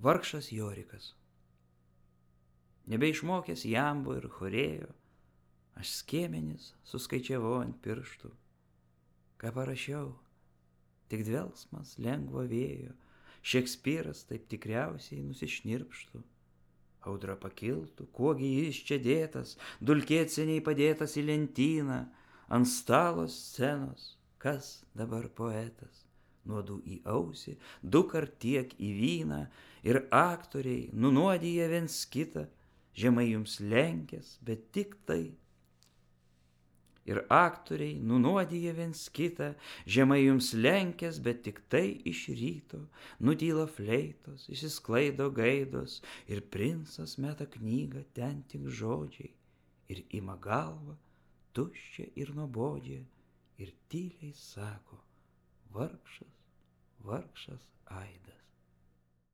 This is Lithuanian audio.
Vargšas Jorikas. Nebeišmokęs jambo ir chorėjo, aš skiemenis suskaičiavau ant pirštų. Ką parašiau, tik dvelsmas lengvo vėjo, Šekspyras taip tikriausiai nusišnirpštų. Audra pakiltų, kuogi jis čia dėtas, dulkėtseniai padėtas į lentyną, ant stalo scenos, kas dabar poetas, nuodų į ausį, dukart tiek į vyną, ir aktoriai nunuodija viens kitą, žemai jums lenkęs, bet tik tai. Ir aktoriai nunuodija viens kitą, žemai jums lenkęs, bet tik tai iš ryto, nutyla fleitos, išsisklaido gaidos, ir princas meta knygą, ten tik žodžiai, ir ima galvą, tuščia ir nuobodžia, ir tyliai sako, vargšas, vargšas aidas.